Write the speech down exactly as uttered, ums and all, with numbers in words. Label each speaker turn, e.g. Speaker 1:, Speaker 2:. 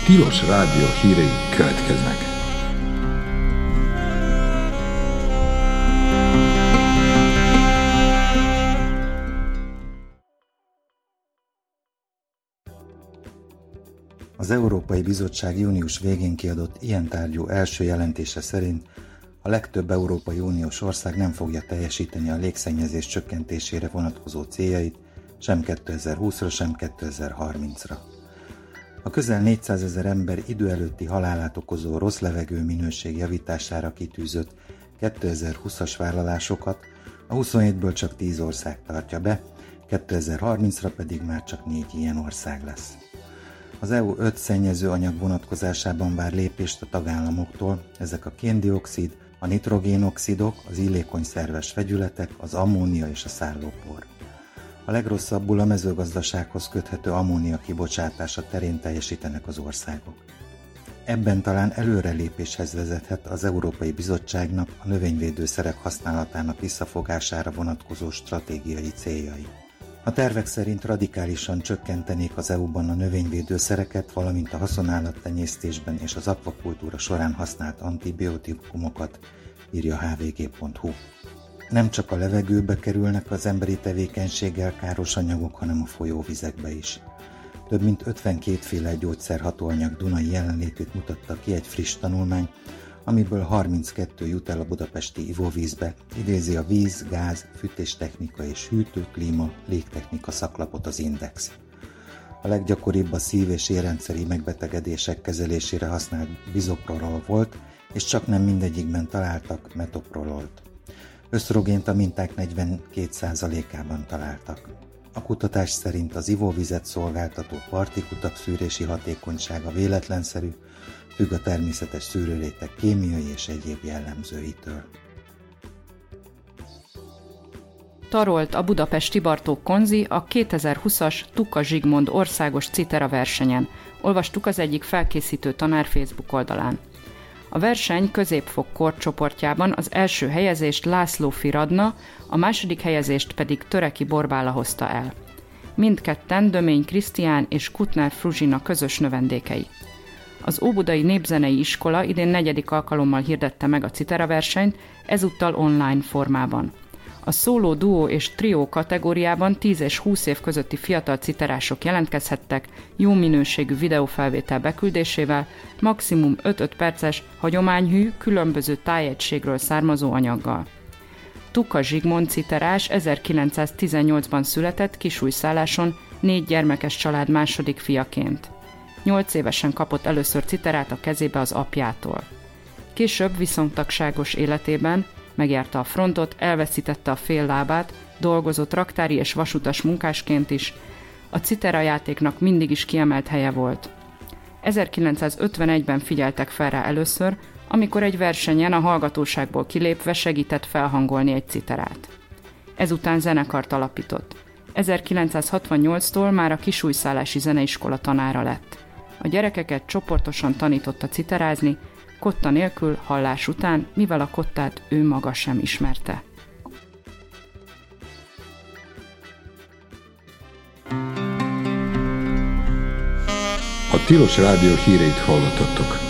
Speaker 1: Tilos Rádió hírei következnek.
Speaker 2: Az Európai Bizottság június végén kiadott ilyen tárgyú első jelentése szerint a legtöbb Európai Uniós ország nem fogja teljesíteni a légszennyezés csökkentésére vonatkozó céljait sem kétezer-húszra, sem kétezer-harmincra. A közel négyszázezer ember idő előtti halálát okozó rossz levegő minőség javítására kitűzött kétezer-húszas vállalásokat a huszonhétből csak tíz ország tartja be, kétezer-harmincra pedig már csak négy ilyen ország lesz. Az é u öt szennyező anyag vonatkozásában vár lépést a tagállamoktól, ezek a kén-dioxid, a nitrogénoxidok, az illékony szerves vegyületek, az ammónia és a szállópor. A legrosszabbul a mezőgazdasághoz köthető ammónia kibocsátása terén teljesítenek az országok. Ebben talán előrelépéshez vezethet az Európai Bizottságnak a növényvédőszerek használatának visszafogására vonatkozó stratégiai céljai. A tervek szerint radikálisan csökkentenék az é u-ban a növényvédőszereket, valamint a haszonállattenyésztésben és az akvakultúra során használt antibiotikumokat, írja há vé gé pont hú. Nem csak a levegőbe kerülnek az emberi tevékenységgel káros anyagok, hanem a folyóvizekbe is. Több mint ötvenkétféle gyógyszerhatóanyag dunai jelenlétét mutatta ki egy friss tanulmány, amiből harminckettő jut el a budapesti ivóvízbe, idézi a víz, gáz, fűtéstechnika és hűtő, klíma, légtechnika szaklapot az Index. A leggyakoribb a szív- és érrendszeri megbetegedések kezelésére használt bizoprolol volt, és csak nem mindegyikben találtak metoprololt. Ösztrogént a minták negyvenkét százalékában találtak. A kutatás szerint az ivóvizet szolgáltató partikutak szűrési hatékonysága véletlenszerű, függ a természetes szűrőréteg kémiai és egyéb jellemzőitől.
Speaker 3: Tarolt a budapesti Bartók Konzi a kétezer-húszas Tuka Zsigmond országos citera versenyen. Olvastuk az egyik felkészítő tanár Facebook oldalán. A verseny középfok korcsoportjában az első helyezést László Firadna, a második helyezést pedig Töreki Borbála hozta el. Mindketten Dömény Krisztián és Kutner Fruzsina közös növendékei. Az Óbudai Népzenei Iskola idén negyedik alkalommal hirdette meg a citera versenyt, ezúttal online formában. A szóló, duó és trió kategóriában tíz és húsz év közötti fiatal citerások jelentkezhettek jó minőségű videófelvétel beküldésével, maximum öt-öt perces, hagyományhű, különböző tájegységről származó anyaggal. Tuka Zsigmond citerás ezerkilencszáztizennyolcban született Kisújszálláson, négy gyermekes család második fiaként. Nyolc évesen kapott először citerát a kezébe az apjától. Később viszontagságos életében megjárta a frontot, elveszítette a fél lábát, dolgozott raktári és vasutas munkásként is, a citera játéknak mindig is kiemelt helye volt. ezerkilencszázötvenegyben figyeltek fel rá először, amikor egy versenyen a hallgatóságból kilépve segített felhangolni egy citerát. Ezután zenekart alapított. ezerkilencszázhatvannyolctól már a Kisújszállási Zeneiskola tanára lett. A gyerekeket csoportosan tanította citerázni, kotta nélkül, hallás után, mivel a kottát ő maga sem ismerte.
Speaker 1: A Tilos Rádió híreit hallottattok.